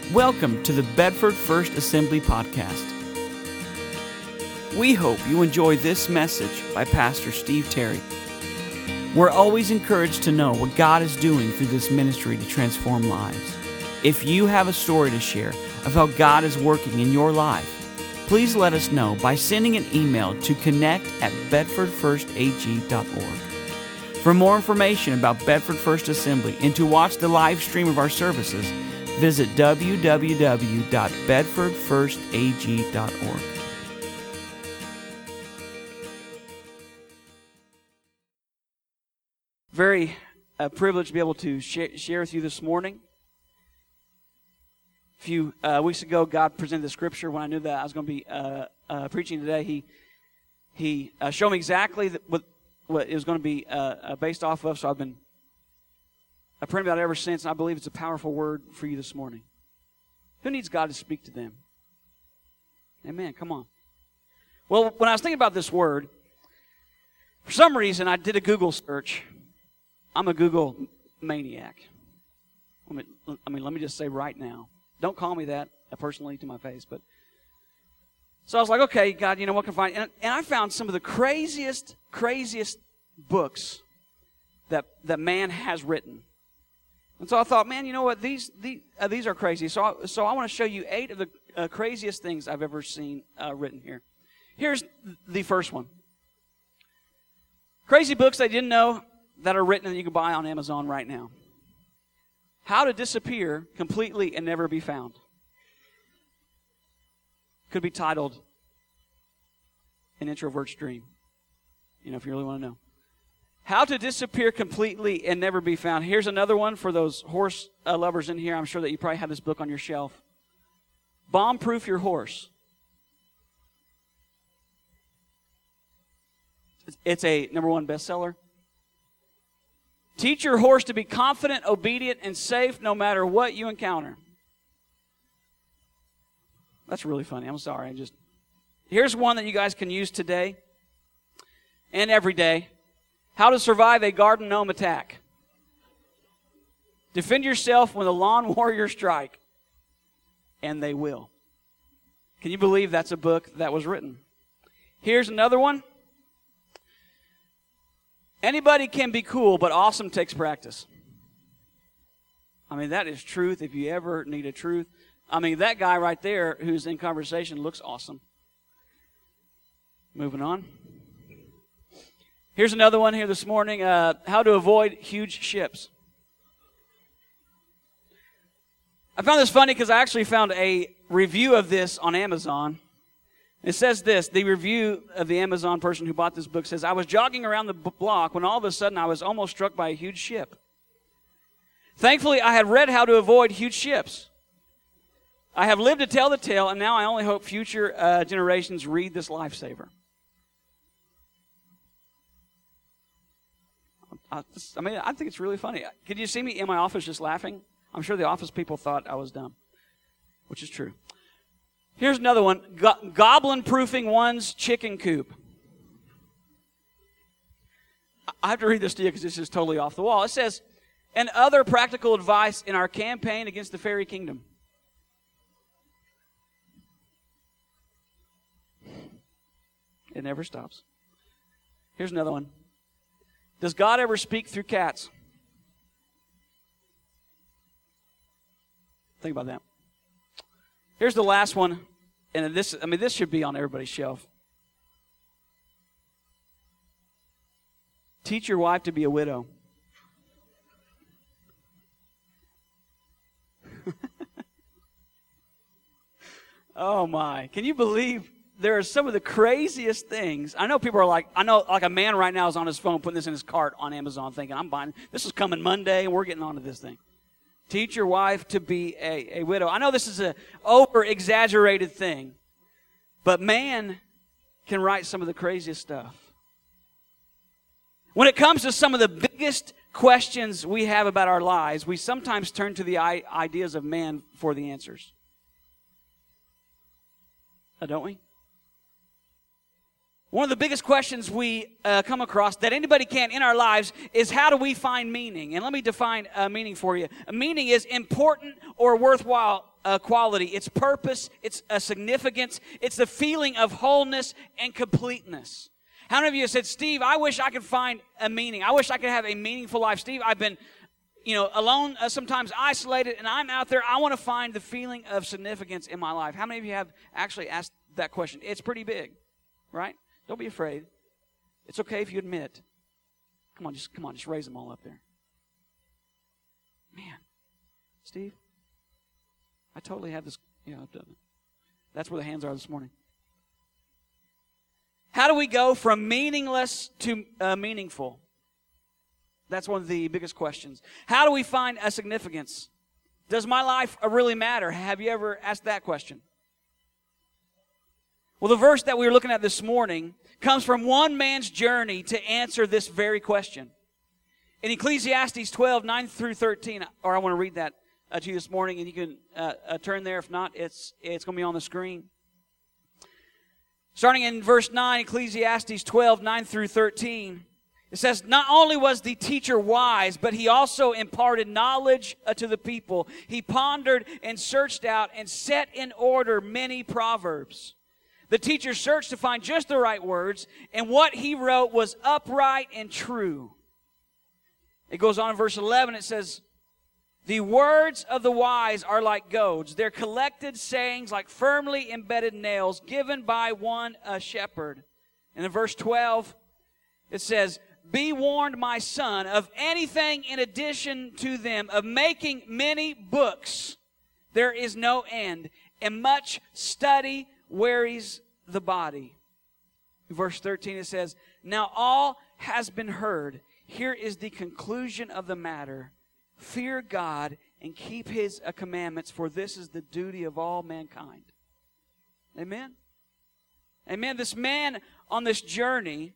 Welcome to the Bedford First Assembly Podcast. We hope you enjoy this message by Pastor Steve Terry. We're always encouraged to know what God is doing through this ministry to transform lives. If you have a story to share of how God is working in your life, please let us know by sending an email to connect@bedfordfirstag.org. For more information about Bedford First Assembly and to watch the live stream of our services, visit www.bedfordfirstag.org. Very privileged to be able to share with you this morning. A few weeks ago, God presented the scripture. When I knew that I was going to be preaching today, He showed me exactly what it was going to be based off of. So I've prayed about it ever since, and I believe it's a powerful word for you this morning. Who needs God to speak to them? Amen. Come on. Well, when I was thinking about this word, for some reason I did a Google search. I'm a Google maniac. Let me just say right now. Don't call me that personally to my face, but so I was like, okay, God, what can I find? And I found some of the craziest books that man has written. And so I thought, man, you know what? These are crazy. So I want to show you 8 of the craziest things I've ever seen written here. Here's the first one. Crazy books I didn't know that are written that you can buy on Amazon right now. How to disappear completely and never be found. Could be titled An Introvert's Dream. If you really want to know. How to disappear completely and never be found. Here's another one for those horse lovers in here. I'm sure that you probably have this book on your shelf. Bomb-proof your horse. It's a #1 bestseller. Teach your horse to be confident, obedient, and safe no matter what you encounter. That's really funny. I'm sorry. Here's one that you guys can use today and every day. How to survive a garden gnome attack. Defend yourself when the lawn warriors strike. And they will. Can you believe that's a book that was written? Here's another one. Anybody can be cool, but awesome takes practice. That is truth if you ever need a truth. That guy right there who's in conversation looks awesome. Moving on. Here's another one here this morning. How to avoid huge ships. I found this funny because I actually found a review of this on Amazon. It says this. The review of the Amazon person who bought this book says, I was jogging around the block when all of a sudden I was almost struck by a huge ship. Thankfully, I had read how to avoid huge ships. I have lived to tell the tale, and now I only hope future generations read this lifesaver. I think it's really funny. Could you see me in my office just laughing? I'm sure the office people thought I was dumb, which is true. Here's another one. Goblin-proofing one's chicken coop. I have to read this to you because this is totally off the wall. It says, and other practical advice in our campaign against the fairy kingdom. It never stops. Here's another one. Does God ever speak through cats? Think about that. Here's the last one, and this should be on everybody's shelf. Teach your wife to be a widow. Oh my! Can you believe? There are some of the craziest things. I know people are like a man right now is on his phone putting this in his cart on Amazon thinking, I'm buying, this is coming Monday and we're getting onto this thing. Teach your wife to be a widow. I know this is an over-exaggerated thing, but man can write some of the craziest stuff. When it comes to some of the biggest questions we have about our lives, we sometimes turn to the ideas of man for the answers. Don't we? One of the biggest questions we come across that anybody can in our lives is how do we find meaning? And let me define meaning for you. Meaning is important or worthwhile quality. It's purpose. It's a significance. It's the feeling of wholeness and completeness. How many of you have said, Steve, I wish I could find a meaning. I wish I could have a meaningful life. Steve, I've been alone, sometimes isolated, and I'm out there. I want to find the feeling of significance in my life. How many of you have actually asked that question? It's pretty big, right? Don't be afraid. It's okay if you admit. Come on, just raise them all up there. Man, Steve, I totally have this. I've done it. That's where the hands are this morning. How do we go from meaningless to meaningful? That's one of the biggest questions. How do we find a significance? Does my life really matter? Have you ever asked that question? Well, the verse that we were looking at this morning comes from one man's journey to answer this very question. In Ecclesiastes 12, 9 through 13, or I want to read that to you this morning, and you can turn there. If not, it's going to be on the screen. Starting in verse 9, Ecclesiastes 12, 9 through 13, it says, not only was the teacher wise, but he also imparted knowledge to the people. He pondered and searched out and set in order many proverbs. The teacher searched to find just the right words, and what he wrote was upright and true. It goes on in verse 11, it says, the words of the wise are like goads, their collected sayings like firmly embedded nails given by one a shepherd. And in verse 12, it says, be warned, my son, of anything in addition to them, of making many books. There is no end, and much study wearies the body. Verse 13, it says, now all has been heard. Here is the conclusion of the matter. Fear God and keep his commandments, for this is the duty of all mankind. Amen? Amen. This man on this journey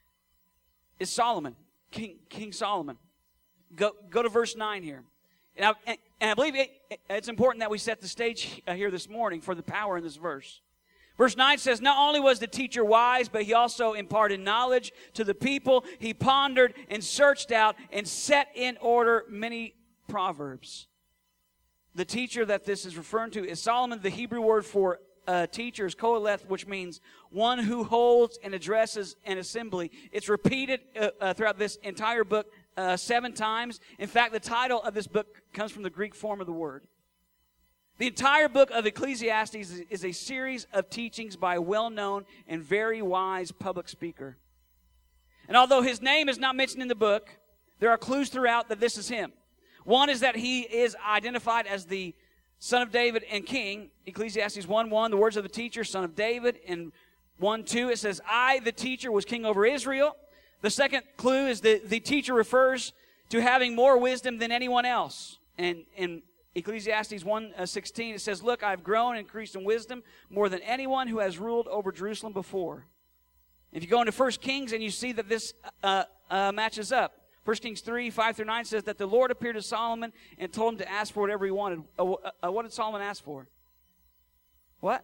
is Solomon, King Solomon. Go to verse 9 here. And I believe it's important that we set the stage here this morning for the power in this verse. Verse 9 says, not only was the teacher wise, but he also imparted knowledge to the people. He pondered and searched out and set in order many proverbs. The teacher that this is referring to is Solomon. The Hebrew word for teacher is koheleth, which means one who holds and addresses an assembly. It's repeated throughout this entire book 7 times. In fact, the title of this book comes from the Greek form of the word. The entire book of Ecclesiastes is a series of teachings by a well-known and very wise public speaker. And although his name is not mentioned in the book, there are clues throughout that this is him. One is that he is identified as the son of David and king. Ecclesiastes 1:1, the words of the teacher, son of David. In 1:2, it says, I, the teacher, was king over Israel. The second clue is that the teacher refers to having more wisdom than anyone else. And in Ecclesiastes 1:16, it says, look, I've grown and increased in wisdom more than anyone who has ruled over Jerusalem before. If you go into 1 Kings and you see that this matches up. 1 Kings 3, 5 through 9 says that the Lord appeared to Solomon and told him to ask for whatever he wanted. What did Solomon ask for? What?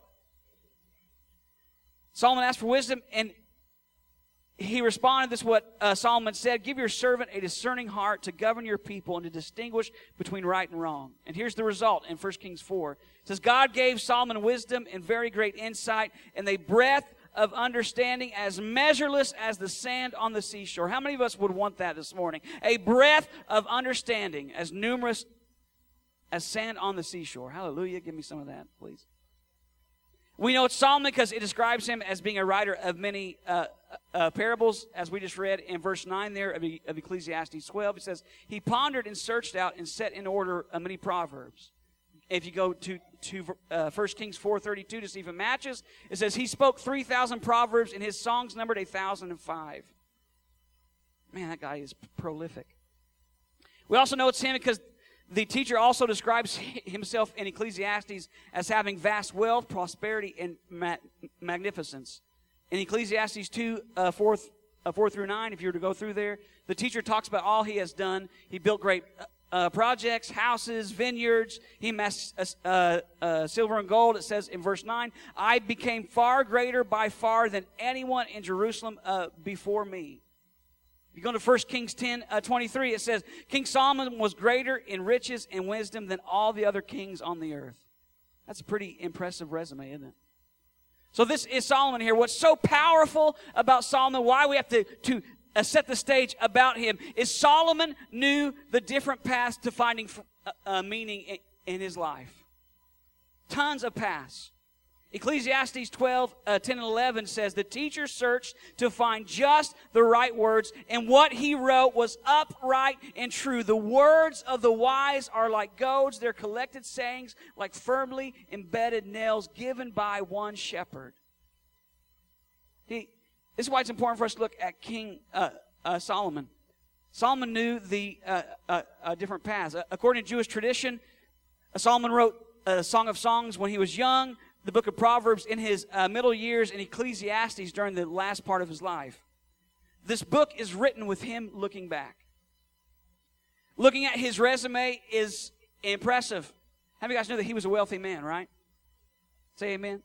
Solomon asked for wisdom, and he responded, this is what Solomon said, give your servant a discerning heart to govern your people and to distinguish between right and wrong. And here's the result in 1 Kings 4. It says, God gave Solomon wisdom and very great insight and a breadth of understanding as measureless as the sand on the seashore. How many of us would want that this morning? A breadth of understanding as numerous as sand on the seashore. Hallelujah. Give me some of that, please. We know it's Solomon because it describes him as being a writer of many parables, as we just read in verse 9 there of Ecclesiastes 12. It says, he pondered and searched out and set in order many proverbs. If you go to 1 Kings 4:32 to see if it matches, it says, he spoke 3,000 proverbs and his songs numbered 1,005. Man, that guy is prolific. We also know it's him because the teacher also describes himself in Ecclesiastes as having vast wealth, prosperity, and magnificence. In Ecclesiastes 2, 4 through 9, if you were to go through there, the teacher talks about all he has done. He built great projects, houses, vineyards. He amassed silver and gold. It says in verse 9, I became far greater by far than anyone in Jerusalem before me. If you go to 1 Kings 10:23, it says, King Solomon was greater in riches and wisdom than all the other kings on the earth. That's a pretty impressive resume, isn't it? So this is Solomon here. What's so powerful about Solomon, why we have to set the stage about him, is Solomon knew the different paths to finding meaning in his life. Tons of paths. Ecclesiastes 12, 10 and 11 says, the teacher searched to find just the right words, and what he wrote was upright and true. The words of the wise are like goads, their collected sayings like firmly embedded nails given by one shepherd. This is why it's important for us to look at King Solomon. Solomon knew the different paths. According to Jewish tradition, Solomon wrote a Song of Songs when he was young, the book of Proverbs in his middle years, and Ecclesiastes during the last part of his life. This book is written with him looking back. Looking at his resume is impressive. How many of you guys know that he was a wealthy man, right? Say amen.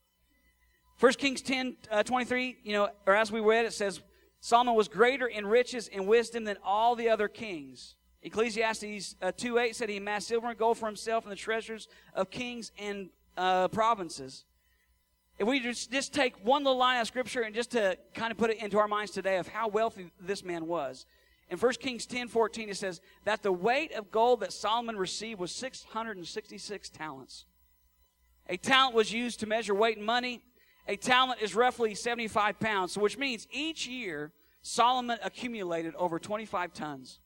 1 Kings 10:23, or as we read, it says, Solomon was greater in riches and wisdom than all the other kings. Ecclesiastes 2:8 said he amassed silver and gold for himself and the treasures of kings and provinces. If we just take one little line of Scripture and just to kind of put it into our minds today of how wealthy this man was. In 1 Kings 10:14 it says that the weight of gold that Solomon received was 666 talents. A talent was used to measure weight in money. A talent is roughly 75 pounds, so which means each year Solomon accumulated over 25 tons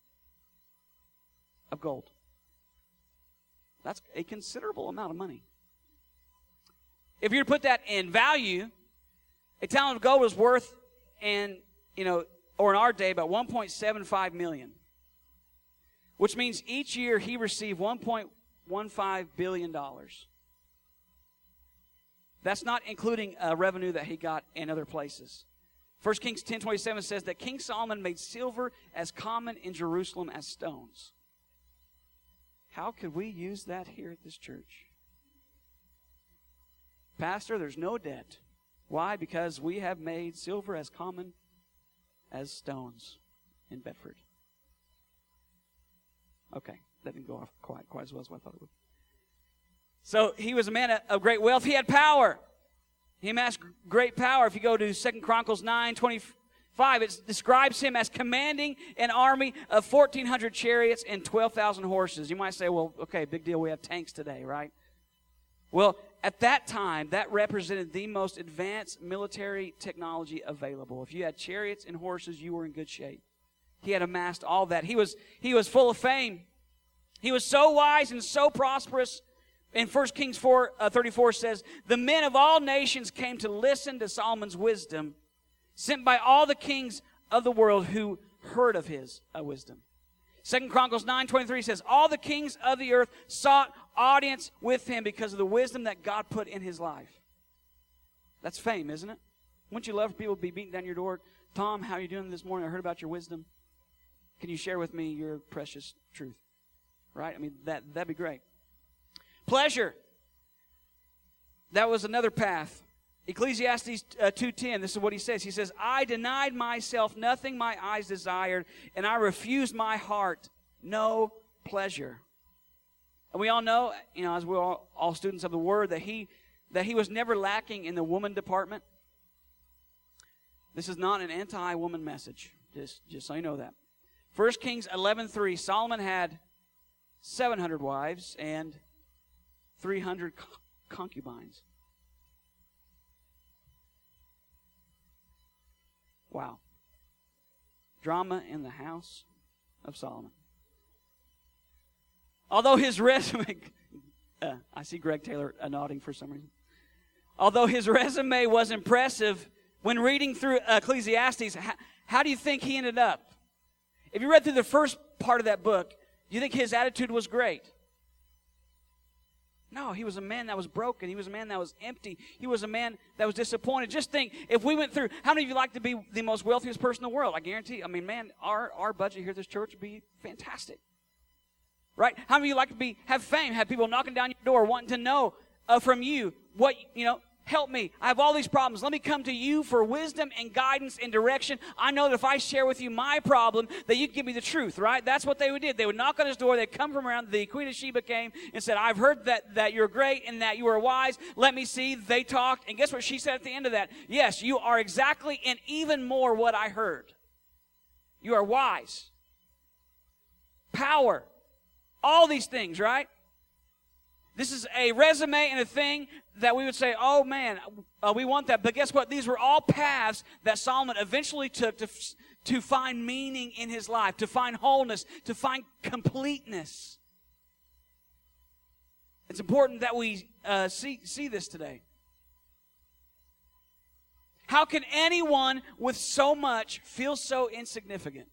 of gold. That's a considerable amount of money. If you were to put that in value, a talent of gold was worth, or in our day, about $1.75 million. Which means each year he received $1.15 billion. That's not including revenue that he got in other places. 1 Kings 10:27 says that King Solomon made silver as common in Jerusalem as stones. How could we use that here at this church? Pastor, there's no debt. Why? Because we have made silver as common as stones in Bedford. Okay, that didn't go off quite as well as I thought it would. So he was a man of great wealth. He had power. He amassed great power. If you go to 2 Chronicles 9:25, it describes him as commanding an army of 1,400 chariots and 12,000 horses. You might say, well, okay, big deal, we have tanks today, right? Well, at that time, that represented the most advanced military technology available. If you had chariots and horses, you were in good shape. He had amassed all that. He was full of fame. He was so wise and so prosperous. In 1 Kings 4:34 says, the men of all nations came to listen to Solomon's wisdom, sent by all the kings of the world who heard of his wisdom. 2 Chronicles 9:23 says, all the kings of the earth sought audience with him because of the wisdom that God put in his life. That's fame, isn't it? Wouldn't you love for people to be beating down your door? Tom, how are you doing this morning? I heard about your wisdom. Can you share with me your precious truth? Right? I mean, that'd be great. Pleasure. That was another path. Ecclesiastes 2:10, this is what he says. He says, I denied myself nothing my eyes desired, and I refused my heart no pleasure. And we all know, as we're all students of the Word, that he was never lacking in the woman department. This is not an anti-woman message, just so you know that. 1 Kings 11:3, Solomon had 700 wives and 300 concubines. Wow. Drama in the house of Solomon. Although his resume, I see Greg Taylor nodding for some reason. Although his resume was impressive, when reading through Ecclesiastes, how do you think he ended up? If you read through the first part of that book, do you think his attitude was great? No, he was a man that was broken. He was a man that was empty. He was a man that was disappointed. Just think, if we went through, how many of you like to be the most wealthiest person in the world? I guarantee, man, our budget here at this church would be fantastic. Right? How many of you like to have fame, have people knocking down your door wanting to know from you what, help me. I have all these problems. Let me come to you for wisdom and guidance and direction. I know that if I share with you my problem, that you give me the truth, right? That's what they did. They would knock on his door. They'd come from around. The Queen of Sheba came and said, I've heard that you're great and that you are wise. Let me see. They talked. And guess what she said at the end of that? Yes, you are exactly and even more what I heard. You are wise. Power. All these things, right? This is a resume and a thing that we would say, oh man, we want that. But guess what? These were all paths that Solomon eventually took to find meaning in his life, to find wholeness, to find completeness. It's important that we see this today. How can anyone with so much feel so insignificant?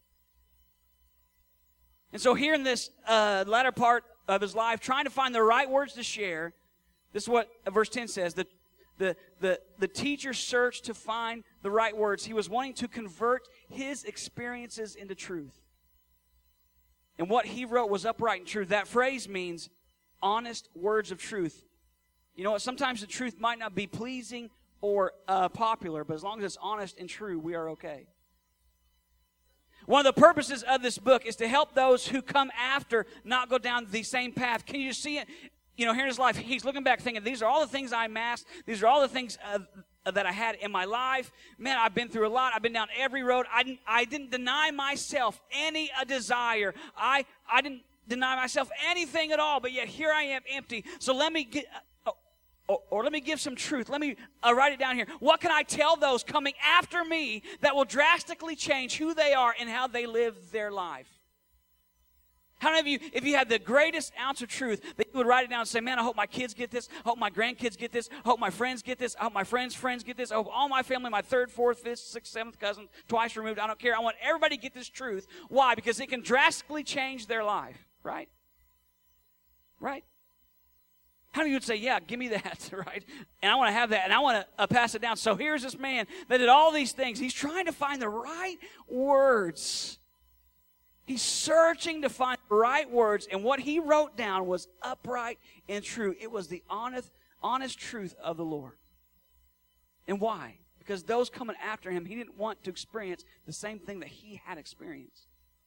And so here in this latter part of his life, trying to find the right words to share, this is what verse 10 says. The teacher searched to find the right words. He was wanting to convert his experiences into truth. And what he wrote was upright and true. That phrase means honest words of truth. You know what? Sometimes the truth might not be pleasing or popular, but as long as it's honest and true, we are okay. One of the purposes of this book is to help those who come after not go down the same path. Can you see it? Here in his life, he's looking back thinking, these are all the things I amassed. These are all the things that I had in my life. Man, I've been through a lot. I've been down every road. I didn't deny myself any desire. I didn't deny myself anything at all, but yet here I am empty. So let me get... Or let me give some truth. Let me write it down here. What can I tell those coming after me that will drastically change who they are and how they live their life? How many of you, if you had the greatest ounce of truth, that you would write it down and say, man, I hope my kids get this. I hope my grandkids get this. I hope my friends get this. I hope my friends' friends get this. I hope all my family, my third, fourth, fifth, sixth, seventh cousin, twice removed, I don't care. I want everybody to get this truth. Why? Because it can drastically change their life, right? Right? How many would say, yeah, give me that, right? And I want to have that, and I want to pass it down. So here's this man that did all these things. He's trying to find the right words. He's searching to find the right words, and what he wrote down was upright and true. It was the honest truth of the Lord. And why? Because those coming after him, he didn't want to experience the same thing that he had experienced.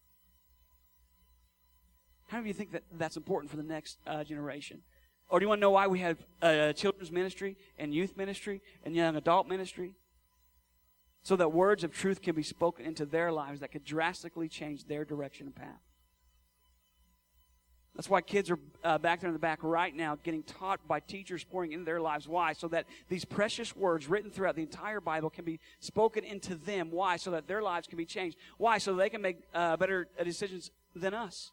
How many of you think that that's important for the next generation? Or do you want to know why we have children's ministry and youth ministry and young adult ministry? So that words of truth can be spoken into their lives that could drastically change their direction and path. That's why kids are back there in the back right now getting taught by teachers pouring into their lives. Why? So that these precious words written throughout the entire Bible can be spoken into them. Why? So that their lives can be changed. Why? So that they can make better decisions than us.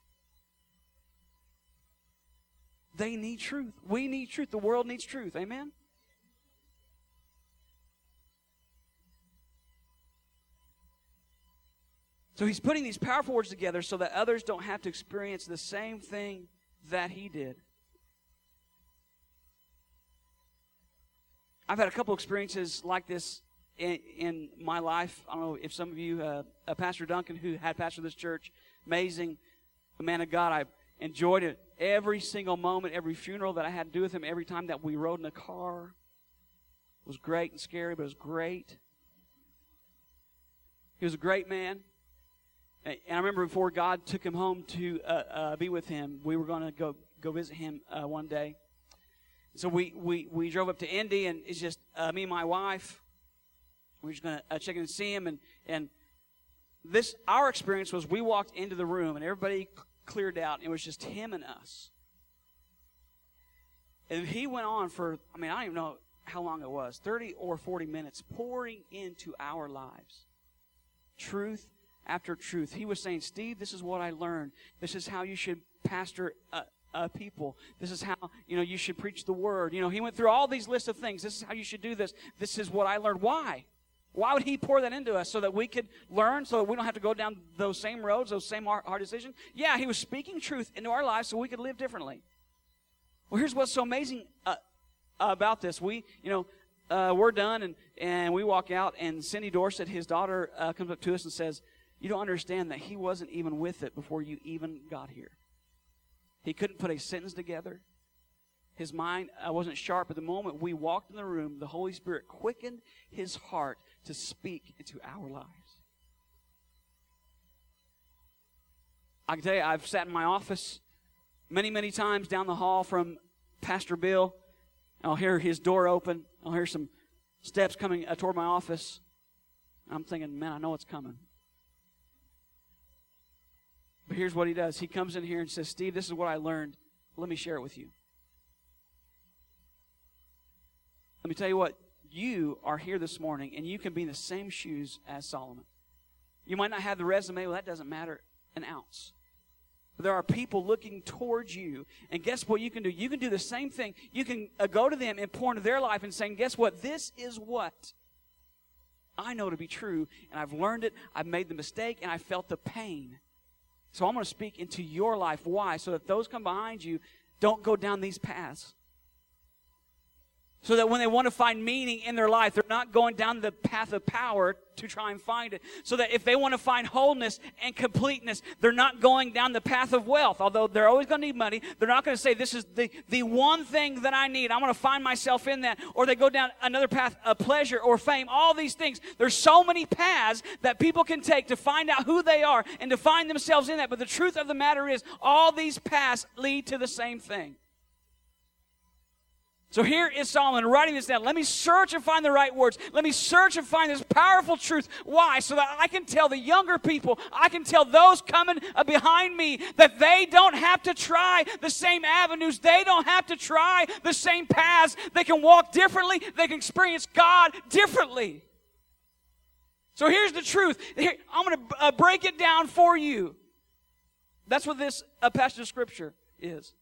They need truth. We need truth. The world needs truth. Amen? So he's putting these powerful words together so that others don't have to experience the same thing that he did. I've had a couple experiences like this in my life. I don't know if some of you, Pastor Duncan, who had pastored this church, amazing man of God. I enjoyed it every single moment, every funeral that I had to do with him, every time that we rode in a car. It was great and scary, but it was great. He was a great man. And I remember before God took him home to be with him, we were going to go visit him one day. So we drove up to Indy, and it's just me and my wife. We were just going to check in and see him. And our experience was we walked into the room, and everybody cleared out, and it was just him and us. And he went on for, I don't even know how long it was, 30 or 40 minutes, pouring into our lives. Truth after truth. He was saying, Steve, this is what I learned. This is how you should pastor people. This is how, you should preach the word. He went through all these lists of things. This is how you should do this. This is what I learned. Why? Why would he pour that into us? So that we could learn, so that we don't have to go down those same roads, those same hard decisions? Yeah, he was speaking truth into our lives so we could live differently. Well, here's what's so amazing about this. We're done, and we walk out, and Cindy Dorsett, his daughter, comes up to us and says, you don't understand that he wasn't even with it before you even got here. He couldn't put a sentence together. His mind wasn't sharp. At the moment we walked in the room, the Holy Spirit quickened his heart to speak into our lives. I can tell you, I've sat in my office many, many times down the hall from Pastor Bill. I'll hear his door open. I'll hear some steps coming toward my office. I'm thinking, man, I know it's coming. But here's what he does. He comes in here and says, Steve, this is what I learned. Let me share it with you. Let me tell you what. You are here this morning, and you can be in the same shoes as Solomon. You might not have the resume. Well, that doesn't matter an ounce. But there are people looking towards you. And guess what you can do? You can do the same thing. You can go to them and pour into their life and say, guess what? This is what I know to be true, and I've learned it. I've made the mistake, and I felt the pain. So I'm going to speak into your life. Why? So that those come behind you don't go down these paths. So that when they want to find meaning in their life, they're not going down the path of power to try and find it. So that if they want to find wholeness and completeness, they're not going down the path of wealth. Although they're always going to need money, they're not going to say, this is the one thing that I need. I'm going to find myself in that. Or they go down another path of pleasure or fame. All these things. There's so many paths that people can take to find out who they are and to find themselves in that. But the truth of the matter is, all these paths lead to the same thing. So here is Solomon writing this down. Let me search and find the right words. Let me search and find this powerful truth. Why? So that I can tell the younger people, I can tell those coming behind me that they don't have to try the same avenues. They don't have to try the same paths. They can walk differently. They can experience God differently. So here's the truth. Here, I'm going to break it down for you. That's what this passage of Scripture is.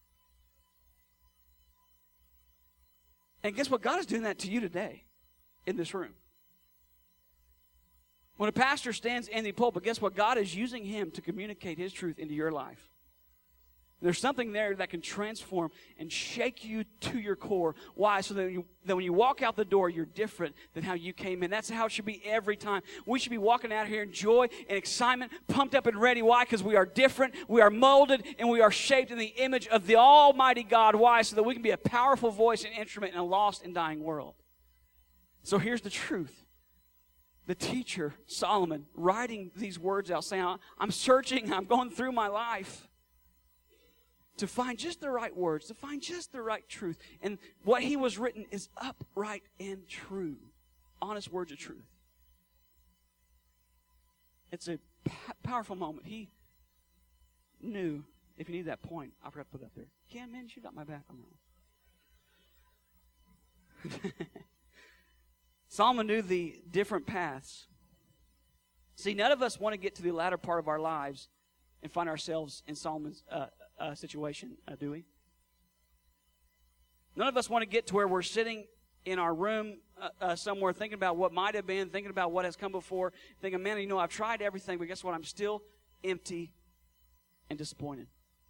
And guess what? God is doing that to you today in this room. When a pastor stands in the pulpit, guess what? God is using him to communicate his truth into your life. There's something there that can transform and shake you to your core. Why? So that when you walk out the door, you're different than how you came in. That's how it should be every time. We should be walking out here in joy and excitement, pumped up and ready. Why? Because we are different, we are molded, and we are shaped in the image of the Almighty God. Why? So that we can be a powerful voice and instrument in a lost and dying world. So here's the truth. The teacher, Solomon, writing these words out, saying, I'm searching, I'm going through my life to find just the right words, to find just the right truth. And what he was written is upright and true. Honest words of truth. It's a powerful moment. He knew, if you need that point, I forgot to put it up there. Ken, man, you got my back on that one. Solomon knew the different paths. See, none of us want to get to the latter part of our lives and find ourselves in Solomon's situation, do we? None of us want to get to where we're sitting in our room somewhere thinking about what might have been, thinking about what has come before, thinking, man, you know, I've tried everything, but guess what? I'm still empty and disappointed.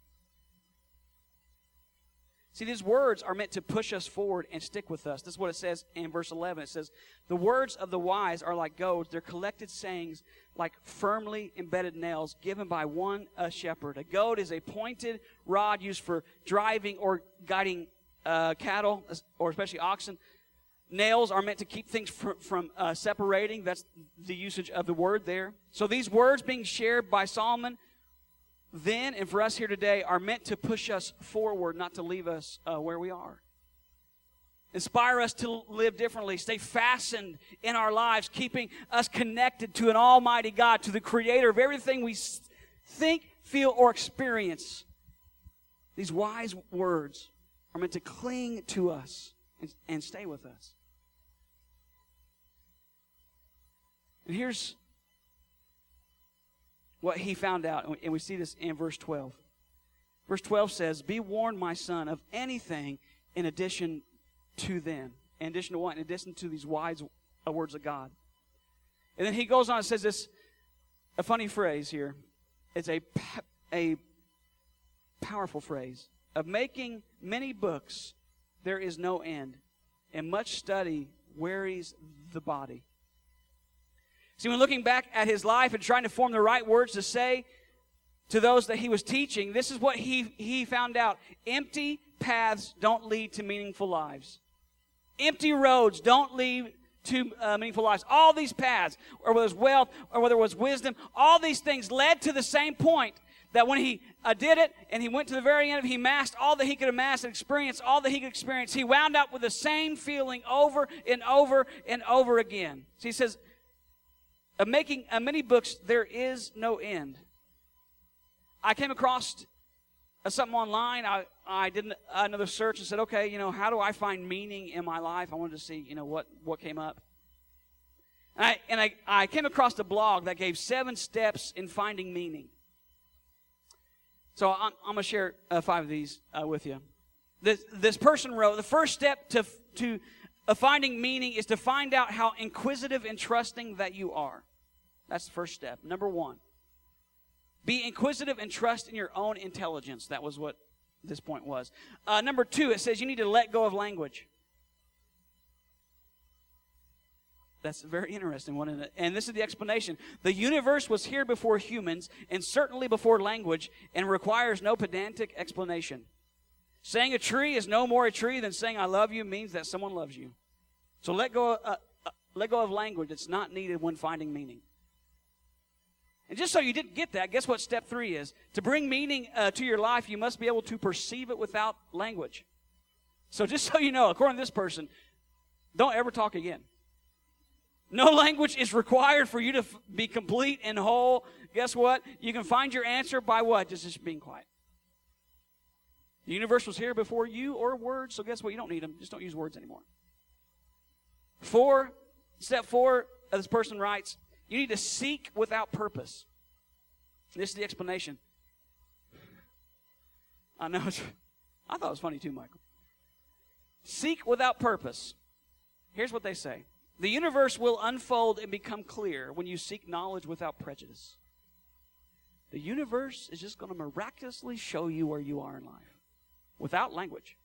See, these words are meant to push us forward and stick with us. This is what it says in verse 11. It says, the words of the wise are like goads. They're collected sayings like firmly embedded nails given by one shepherd. A goad is a pointed rod used for driving or guiding cattle, or especially oxen. Nails are meant to keep things from separating. That's the usage of the word there. So these words being shared by Solomon then and for us here today are meant to push us forward, not to leave us where we are. Inspire us to live differently, stay fastened in our lives, keeping us connected to an almighty God, to the creator of everything we think, feel, or experience. These wise words are meant to cling to us and stay with us. And here's what he found out, and we see this in verse 12. Verse 12 says, be warned, my son, of anything in addition to them. In addition to what? In addition to these wise words of God. And then he goes on and says this, a funny phrase here. It's a powerful phrase. Of making many books, there is no end, and much study wearies the body. See, when looking back at his life and trying to form the right words to say, to those that he was teaching, this is what he found out. Empty paths don't lead to meaningful lives. Empty roads don't lead to meaningful lives. All these paths, or whether it was wealth, or whether it was wisdom, all these things led to the same point, that when he did it, and he went to the very end of it, he amassed all that he could amass and experienced all that he could experience. He wound up with the same feeling over and over and over again. So he says, of making many books, there is no end. I came across something online. I did another search and said, okay, how do I find meaning in my life? I wanted to see, what came up. And I came across a blog that gave 7 steps in finding meaning. So I'm going to share 5 of these with you. This person wrote, the first step to finding meaning is to find out how inquisitive and trusting that you are. That's the first step. Number 1. Be inquisitive and trust in your own intelligence. That was what this point was. Number 2, it says you need to let go of language. That's a very interesting one, isn't it? And this is the explanation. The universe was here before humans, and certainly before language, and requires no pedantic explanation. Saying a tree is no more a tree than saying I love you means that someone loves you. So let go of language. It's not needed when finding meaning. And just so you didn't get that, guess what step 3 is? To bring meaning to your life, you must be able to perceive it without language. So just so you know, according to this person, don't ever talk again. No language is required for you to be complete and whole. Guess what? You can find your answer by what? Just being quiet. The universe was here before you or words, so guess what? You don't need them. Just don't use words anymore. Step 4, this person writes, you need to seek without purpose. This is the explanation. I know. I thought it was funny too, Michael. Seek without purpose. Here's what they say. The universe will unfold and become clear when you seek knowledge without prejudice. The universe is just going to miraculously show you where you are in life without language.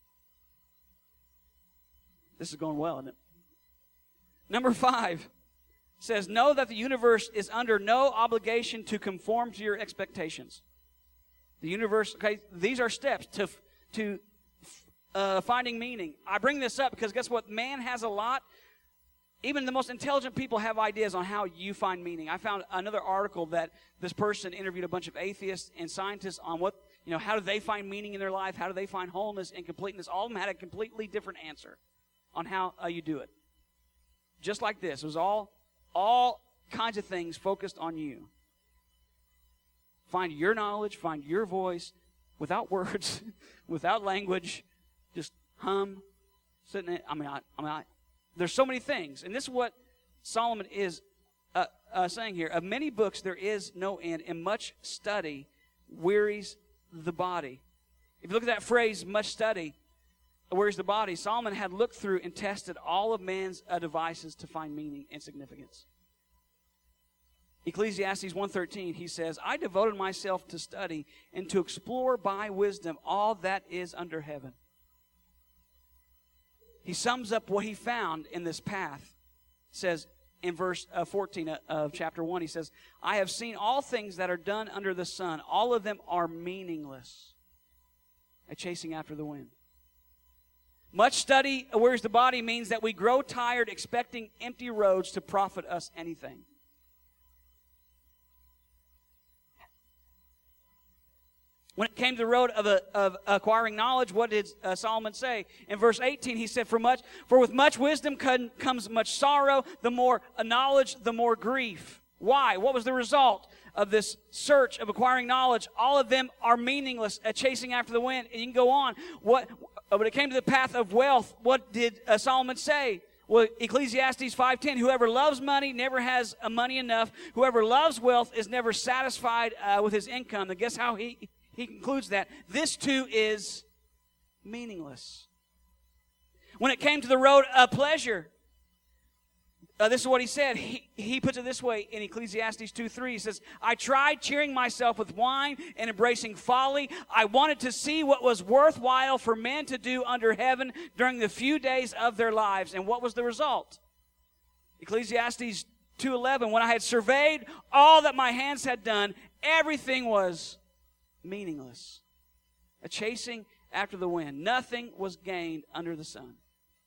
This is going well, isn't it? Number 5 says, know that the universe is under no obligation to conform to your expectations. The universe, okay, these are steps to finding meaning. I bring this up because guess what? Man has a lot. Even the most intelligent people have ideas on how you find meaning. I found another article that this person interviewed a bunch of atheists and scientists on what, how do they find meaning in their life? How do they find wholeness and completeness? All of them had a completely different answer on how you do it. Just like this. It was all kinds of things focused on you. Find your knowledge, find your voice, without words, without language, just hum, sitting in, there's so many things. And this is what Solomon is saying here. Of many books there is no end, and much study wearies the body. If you look at that phrase, much study wearies the body, Solomon had looked through and tested all of man's devices to find meaning and significance. Ecclesiastes 1:13, he says, I devoted myself to study and to explore by wisdom all that is under heaven. He sums up what he found in this path. It says in verse 14 of chapter 1, he says, I have seen all things that are done under the sun. All of them are meaningless, chasing after the wind. Much study wears the body means that we grow tired expecting empty roads to profit us anything. When it came to the road of acquiring knowledge, what did Solomon say? In verse 18, he said, For with much wisdom comes much sorrow. The more knowledge, the more grief. Why? What was the result of this search of acquiring knowledge? All of them are meaningless, chasing after the wind. And you can go on. When it came to the path of wealth, what did Solomon say? Well, Ecclesiastes 5:10, whoever loves money never has money enough. Whoever loves wealth is never satisfied with his income. And guess how he concludes that? This too is meaningless. When it came to the road of pleasure, this is what he said. He puts it this way in Ecclesiastes 2:3. He says, I tried cheering myself with wine and embracing folly. I wanted to see what was worthwhile for men to do under heaven during the few days of their lives. And what was the result? Ecclesiastes 2:11, when I had surveyed all that my hands had done, everything was meaningless. A chasing after the wind. Nothing was gained under the sun.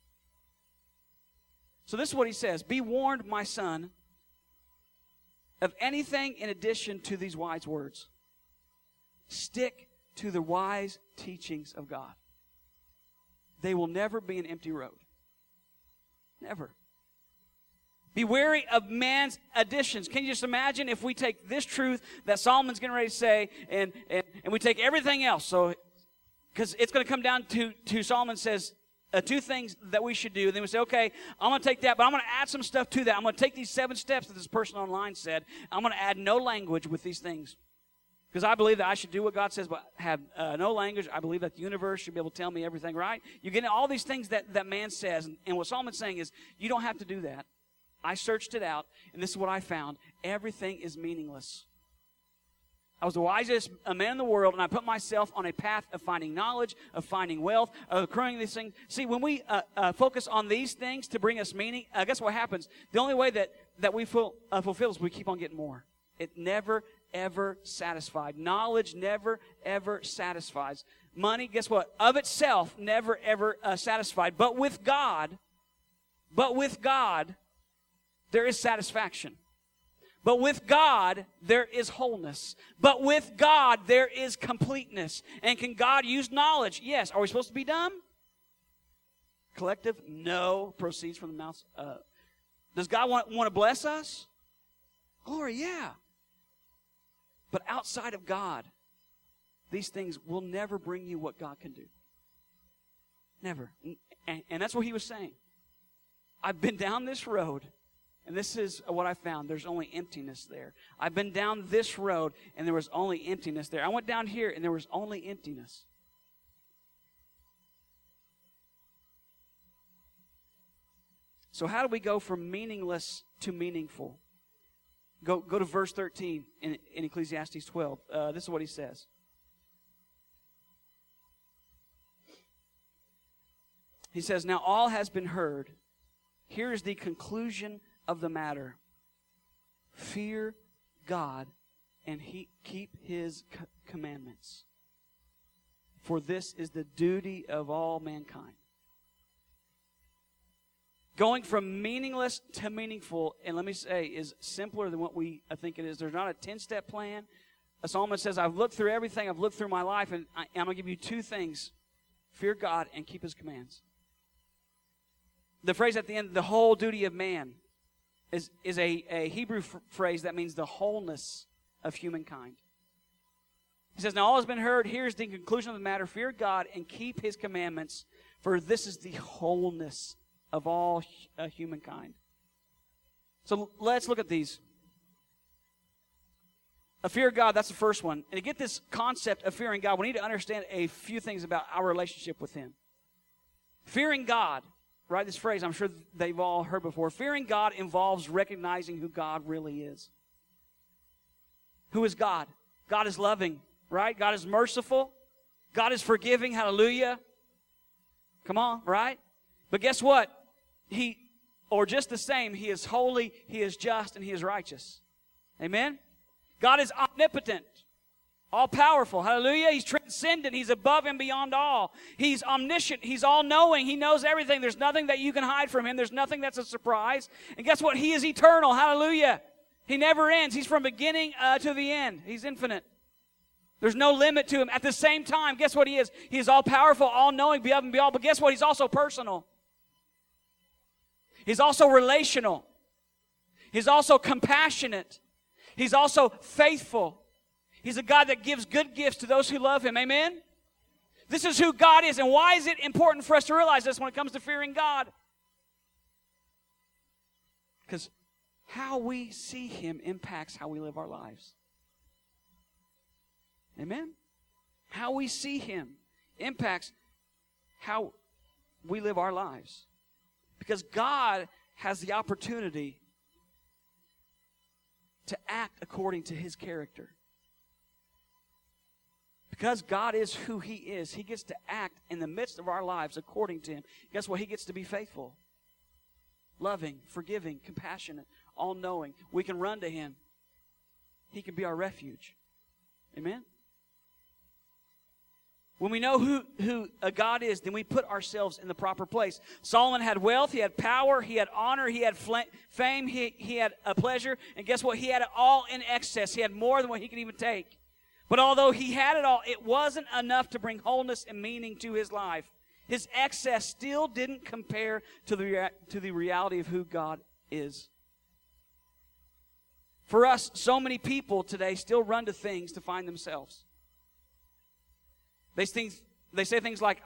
So this is what he says. Be warned, my son, of anything in addition to these wise words. Stick to the wise teachings of God. They will never be an empty road. Never. Be wary of man's additions. Can you just imagine if we take this truth that Solomon's getting ready to say and we take everything else? So, because it's going to come down to Solomon says, two things that we should do. And then we say, okay, I'm going to take that, but I'm going to add some stuff to that. I'm going to take these 7 steps that this person online said. I'm going to add no language with these things. Because I believe that I should do what God says, but have no language. I believe that the universe should be able to tell me everything, right? You're getting all these things that man says. And what Solomon's saying is, you don't have to do that. I searched it out, and this is what I found. Everything is meaningless. I was the wisest man in the world, and I put myself on a path of finding knowledge, of finding wealth, of accruing these things. See, when we focus on these things to bring us meaning, guess what happens? The only way that we fulfill is we keep on getting more. It never, ever satisfied. Knowledge never, ever satisfies. Money, guess what? Of itself, never, ever satisfied. But with God, there is satisfaction. But with God, there is wholeness. But with God, there is completeness. And can God use knowledge? Yes. Are we supposed to be dumb? Collective? No. Proceeds from the mouth. Does God want to bless us? Glory, yeah. But outside of God, these things will never bring you what God can do. Never. And that's what he was saying. I've been down this road. And this is what I found. There's only emptiness there. I've been down this road, and there was only emptiness there. I went down here, and there was only emptiness. So how do we go from meaningless to meaningful? Go to verse 13 in Ecclesiastes 12. This is what he says. He says, now all has been heard. Here is the conclusion of the matter. Fear God and keep his commandments. For this is the duty of all mankind. Going from meaningless to meaningful, and let me say, is simpler than what we think it is. There's not a 10-step plan. Solomon says, I've looked through everything. I've looked through my life, and I'm going to give you 2 things. Fear God and keep his commands. The phrase at the end, the whole duty of man, is a Hebrew phrase that means the wholeness of humankind. He says, now all has been heard. Here's the conclusion of the matter. Fear God and keep his commandments, for this is the wholeness of all humankind. So let's look at these. Fear God, that's the first one. And to get this concept of fearing God, we need to understand a few things about our relationship with him. Fearing God. Right, this phrase I'm sure they've all heard before. Fearing God involves recognizing who God really is. Who is God? God is loving, right? God is merciful. God is forgiving, hallelujah. Come on, right? But guess what? Just the same, he is holy, he is just, and he is righteous. Amen? God is omnipotent. All-powerful. Hallelujah. He's transcendent. He's above and beyond all. He's omniscient. He's all-knowing. He knows everything. There's nothing that you can hide from him. There's nothing that's a surprise. And guess what? He is eternal. Hallelujah. He never ends. He's from beginning to the end. He's infinite. There's no limit to him. At the same time, guess what he is? He is all-powerful, all-knowing, above and beyond. But guess what? He's also personal. He's also relational. He's also compassionate. He's also faithful. He's a God that gives good gifts to those who love him. Amen? This is who God is. And why is it important for us to realize this when it comes to fearing God? Because how we see him impacts how we live our lives. Amen? How we see him impacts how we live our lives. Because God has the opportunity to act according to his character. Because God is who he is, he gets to act in the midst of our lives according to him. Guess what? He gets to be faithful, loving, forgiving, compassionate, all-knowing. We can run to him. He can be our refuge. Amen? When we know who God is, then we put ourselves in the proper place. Solomon had wealth, he had power, he had honor, he had fame, he had a pleasure. And guess what? He had it all in excess. He had more than what he could even take. But although he had it all, it wasn't enough to bring wholeness and meaning to his life. His excess still didn't compare to the reality of who God is. For us, so many people today still run to things to find themselves. They say things like,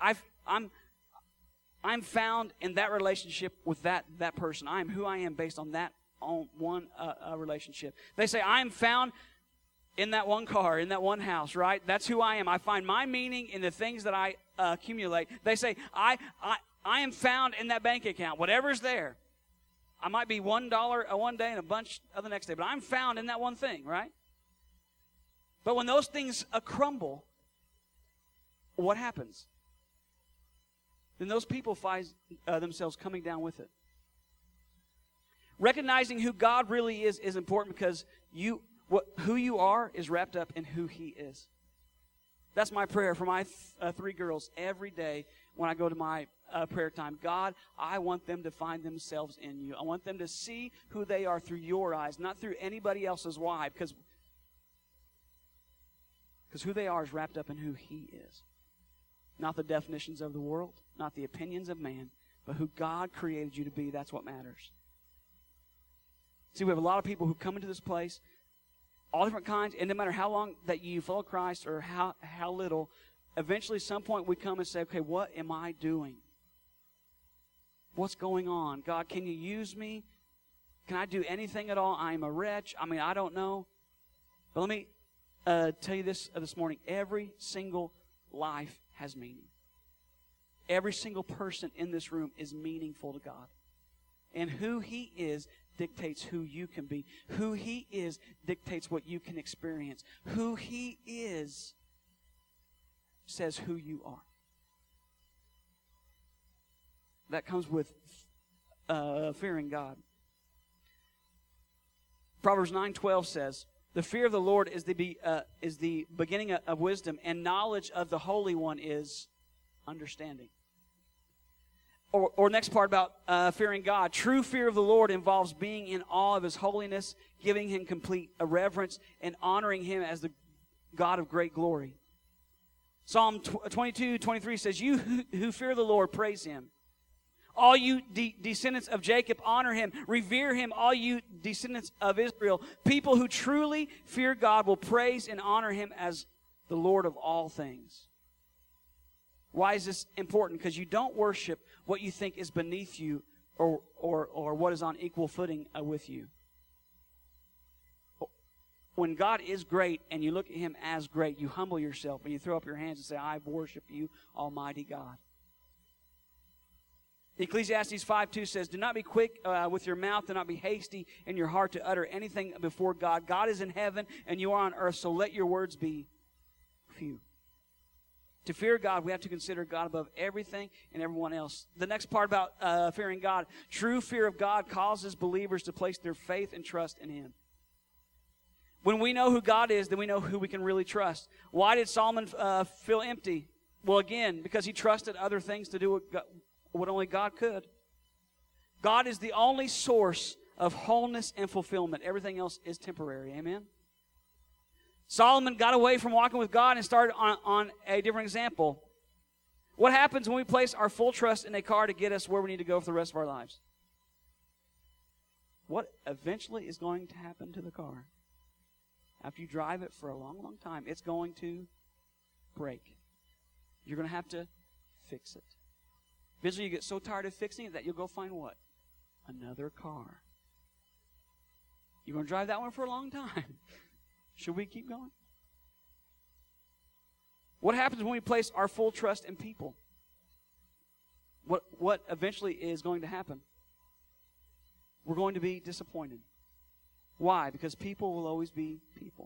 I'm found in that relationship with that person. I am who I am based on that one relationship. They say, I am found in that one car, in that one house, right? That's who I am. I find my meaning in the things that I accumulate. They say, I am found in that bank account, whatever's there. I might be $1 one day and a bunch of the next day, but I'm found in that one thing, right? But when those things crumble, what happens? Then those people find themselves coming down with it. Recognizing who God really is important because who you are is wrapped up in who He is. That's my prayer for my 3 girls every day when I go to my prayer time. God, I want them to find themselves in you. I want them to see who they are through your eyes, not through anybody else's. Why? Because who they are is wrapped up in who He is. Not the definitions of the world, not the opinions of man, but who God created you to be. That's what matters. See, we have a lot of people who come into this place, all different kinds, and no matter how long that you follow Christ or how little, eventually at some point we come and say, okay, what am I doing? What's going on? God, can you use me? Can I do anything at all? I'm a wretch. I mean, I don't know. But let me tell you this morning. Every single life has meaning. Every single person in this room is meaningful to God. And who He is dictates who you can be. Who He is dictates what you can experience. Who He is says who you are. That comes with fearing God. Proverbs 9:12 says, "The fear of the Lord is the beginning of wisdom, and knowledge of the Holy One is understanding." Or next part about fearing God. True fear of the Lord involves being in awe of His holiness, giving Him complete reverence, and honoring Him as the God of great glory. Psalm 22:23 says, "You who fear the Lord, praise Him. All you descendants of Jacob, honor Him. Revere Him, all you descendants of Israel." People who truly fear God will praise and honor Him as the Lord of all things. Why is this important? Because you don't worship what you think is beneath you or what is on equal footing with you. When God is great and you look at Him as great, you humble yourself and you throw up your hands and say, "I worship you, Almighty God." Ecclesiastes 5:2 says, "Do not be quick with your mouth, do not be hasty in your heart to utter anything before God. God is in heaven and you are on earth, so let your words be few." To fear God, we have to consider God above everything and everyone else. The next part about fearing God, true fear of God causes believers to place their faith and trust in Him. When we know who God is, then we know who we can really trust. Why did Solomon feel empty? Well, again, because he trusted other things to do what only God could. God is the only source of wholeness and fulfillment. Everything else is temporary. Amen? Solomon got away from walking with God and started on a different example. What happens when we place our full trust in a car to get us where we need to go for the rest of our lives? What eventually is going to happen to the car? After you drive it for a long, long time, it's going to break. You're going to have to fix it. Eventually you get so tired of fixing it that you'll go find what? Another car. You're going to drive that one for a long time. Should we keep going? What happens when we place our full trust in people? What eventually is going to happen? We're going to be disappointed. Why? Because people will always be people.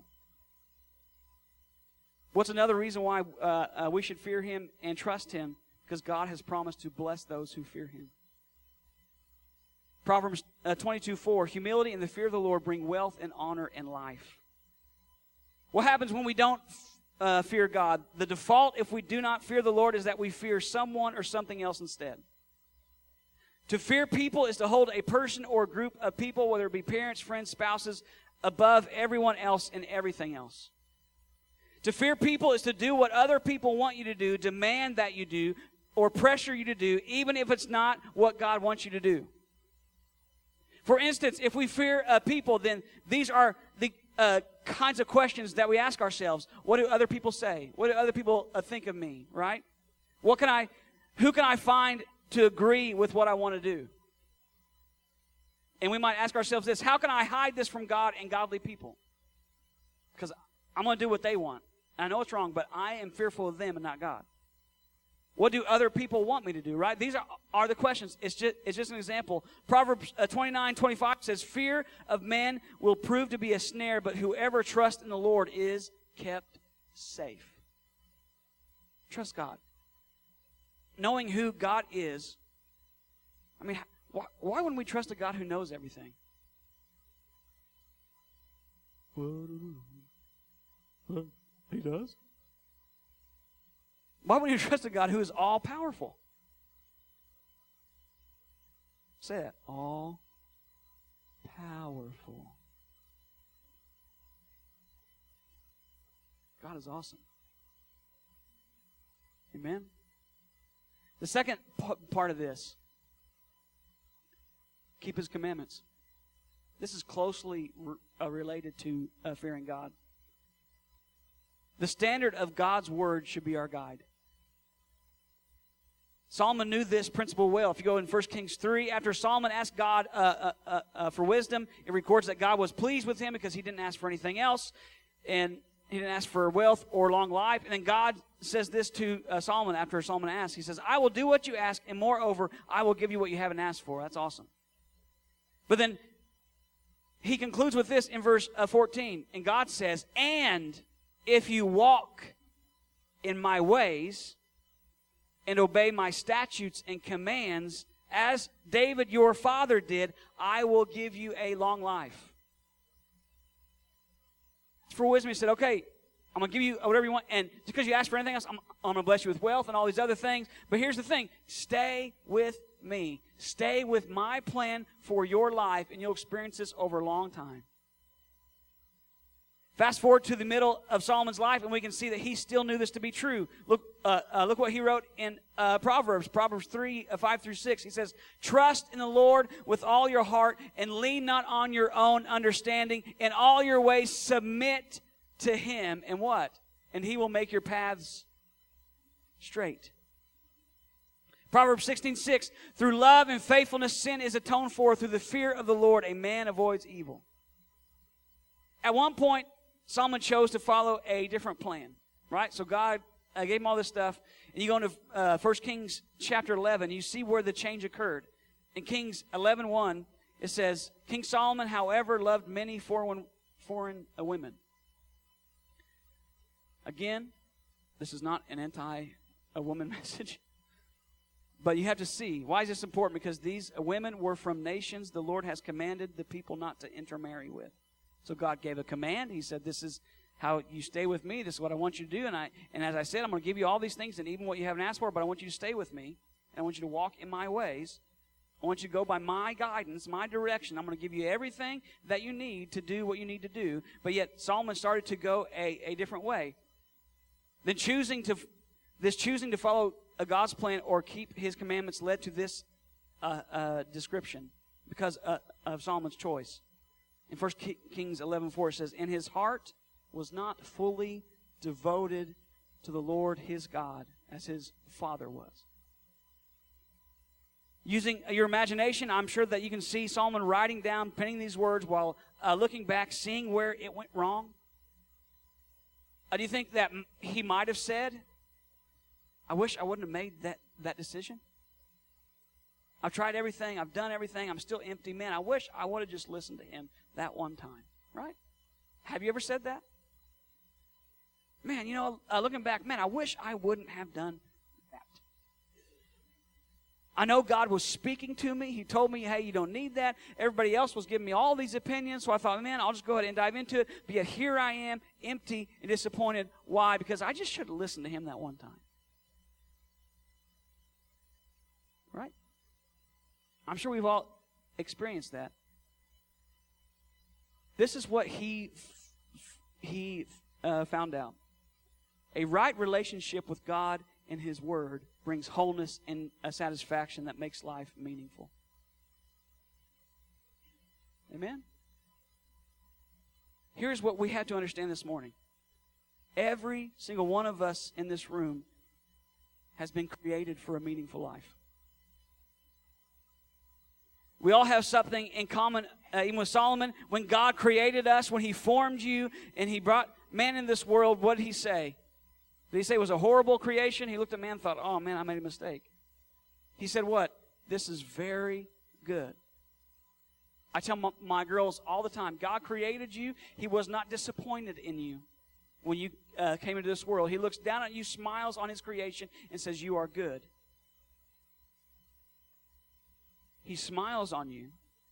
What's another reason why we should fear Him and trust Him? Because God has promised to bless those who fear Him. Proverbs 22:4, "Humility and the fear of the Lord bring wealth and honor and life." What happens when we don't fear God? The default, if we do not fear the Lord, is that we fear someone or something else instead. To fear people is to hold a person or a group of people, whether it be parents, friends, spouses, above everyone else and everything else. To fear people is to do what other people want you to do, demand that you do, or pressure you to do, even if it's not what God wants you to do. For instance, if we fear people, then these are the kinds of questions that we ask ourselves. What do other people say? What do other people think of me, right? Who can I find to agree with what I want to do? And we might ask ourselves this: how can I hide this from God and godly people? Because I'm going to do what they want. I know it's wrong, but I am fearful of them and not God. What do other people want me to do, right? These are the questions. It's just an example. Proverbs 29:25 says, fear of men will prove to be a snare, but whoever trusts in the Lord is kept safe. Trust God. Knowing who God is, I mean, why wouldn't we trust a God who knows everything? He does? Why wouldn't you trust a God who is all-powerful? Say it. All-powerful. God is awesome. Amen? The second part of this, keep His commandments. This is closely related to fearing God. The standard of God's Word should be our guide. Solomon knew this principle well. If you go in 1 Kings 3, after Solomon asked God for wisdom, it records that God was pleased with him because he didn't ask for anything else, and he didn't ask for wealth or long life. And then God says this to Solomon after Solomon asked. He says, I will do what you ask, and moreover, I will give you what you haven't asked for. That's awesome. But then he concludes with this in verse 14. And God says, and if you walk in my ways and obey my statutes and commands, as David your father did, I will give you a long life. For wisdom, he said, okay, I'm going to give you whatever you want. And just because you ask for anything else, I'm going to bless you with wealth and all these other things. But here's the thing. Stay with me. Stay with my plan for your life, and you'll experience this over a long time. Fast forward to the middle of Solomon's life, and we can see that he still knew this to be true. Look what he wrote in Proverbs 3, 5 through 6. He says, trust in the Lord with all your heart, and lean not on your own understanding. In all your ways submit to Him, and what? And He will make your paths straight. Proverbs 16:6, through love and faithfulness sin is atoned for. Through the fear of the Lord a man avoids evil. At one point, Solomon chose to follow a different plan, right? So God gave him all this stuff. And you go into 1 Kings chapter 11, you see where the change occurred. In Kings 11:1, it says, King Solomon, however, loved many foreign women. Again, this is not an anti-woman message. But you have to see, why is this important? Because these women were from nations the Lord has commanded the people not to intermarry with. So God gave a command. He said, this is how you stay with me. This is what I want you to do. And as I said, I'm going to give you all these things and even what you haven't asked for, but I want you to stay with me. And I want you to walk in my ways. I want you to go by my guidance, my direction. I'm going to give you everything that you need to do what you need to do. But yet Solomon started to go a different way. Then choosing to follow God's plan or keep His commandments led to this description because of Solomon's choice. In 1 Kings 11:4 it says, and his heart was not fully devoted to the Lord his God as his father was. Using your imagination, I'm sure that you can see Solomon writing down, penning these words while looking back, seeing where it went wrong. Do you think that he might have said, I wish I wouldn't have made that decision? I've tried everything. I've done everything. I'm still empty. Man, I wish I would have just listened to him that one time. Right? Have you ever said that? Man, looking back, man, I wish I wouldn't have done that. I know God was speaking to me. He told me, hey, you don't need that. Everybody else was giving me all these opinions. So I thought, man, I'll just go ahead and dive into it. But yet here I am, empty and disappointed. Why? Because I just should have listened to him that one time. Right? I'm sure we've all experienced that. This is what he found out. A right relationship with God and His Word brings wholeness and a satisfaction that makes life meaningful. Amen? Here's what we have to understand this morning. Every single one of us in this room has been created for a meaningful life. We all have something in common, even with Solomon. When God created us, when He formed you, and He brought man in this world, what did He say? Did He say it was a horrible creation? He looked at man and thought, oh man, I made a mistake. He said what? This is very good. I tell my girls all the time, God created you. He was not disappointed in you when you came into this world. He looks down at you, smiles on His creation, and says, you are good. He smiles on you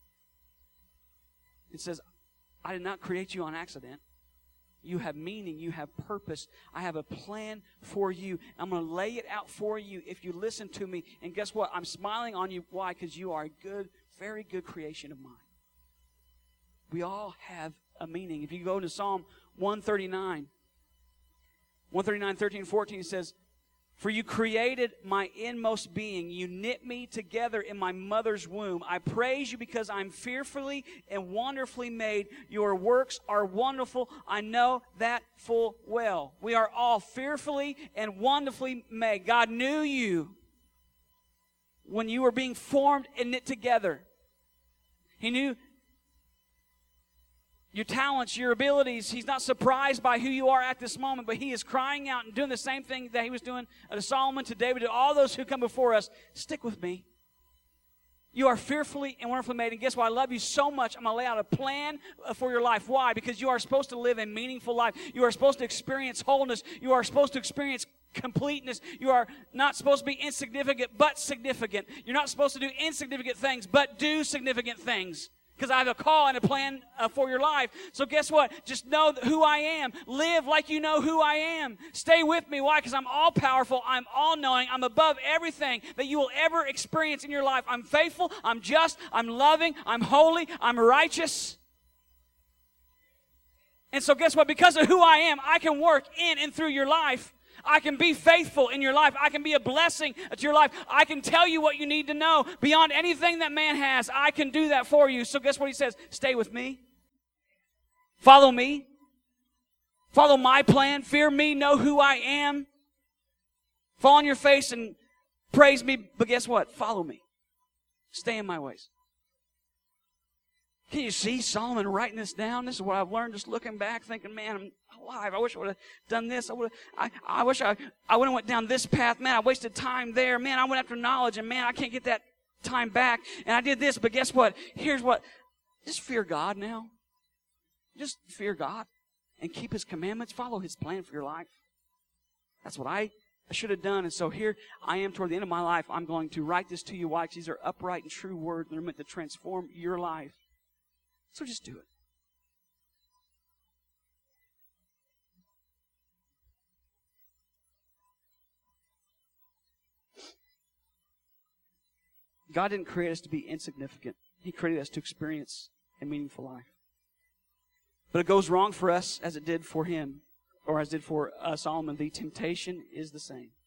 and says, I did not create you on accident. You have meaning. You have purpose. I have a plan for you. I'm going to lay it out for you if you listen to me. And guess what? I'm smiling on you. Why? Because you are a good, very good creation of mine. We all have a meaning. If you go to Psalm 139, 13, 14, it says, for you created my inmost being. You knit me together in my mother's womb. I praise you because I'm fearfully and wonderfully made. Your works are wonderful. I know that full well. We are all fearfully and wonderfully made. God knew you when you were being formed and knit together. He knew your talents, your abilities. He's not surprised by who you are at this moment, but He is crying out and doing the same thing that He was doing to Solomon, to David, to all those who come before us. Stick with me. You are fearfully and wonderfully made. And guess what? I love you so much. I'm going to lay out a plan for your life. Why? Because you are supposed to live a meaningful life. You are supposed to experience wholeness. You are supposed to experience completeness. You are not supposed to be insignificant, but significant. You're not supposed to do insignificant things, but do significant things. Because I have a call and a plan for your life. So guess what? Just know who I am. Live like you know who I am. Stay with me. Why? Because I'm all-powerful. I'm all-knowing. I'm above everything that you will ever experience in your life. I'm faithful. I'm just. I'm loving. I'm holy. I'm righteous. And so guess what? Because of who I am, I can work in and through your life. I can be faithful in your life. I can be a blessing to your life. I can tell you what you need to know beyond anything that man has. I can do that for you. So guess what He says? Stay with me. Follow me. Follow my plan. Fear me. Know who I am. Fall on your face and praise me. But guess what? Follow me. Stay in my ways. Can you see Solomon writing this down? This is what I've learned just looking back, thinking, man, I'm alive. I wish I would have done this. I wish I would have went down this path. Man, I wasted time there. Man, I went after knowledge, and man, I can't get that time back. And I did this, but guess what? Here's what. Just fear God now. Just fear God and keep His commandments. Follow His plan for your life. That's what I should have done. And so here I am toward the end of my life. I'm going to write this to you. Why? Because these are upright and true words. They're meant to transform your life. So just do it. God didn't create us to be insignificant. He created us to experience a meaningful life. But it goes wrong for us as it did for him, or as it did for Solomon. The temptation is the same.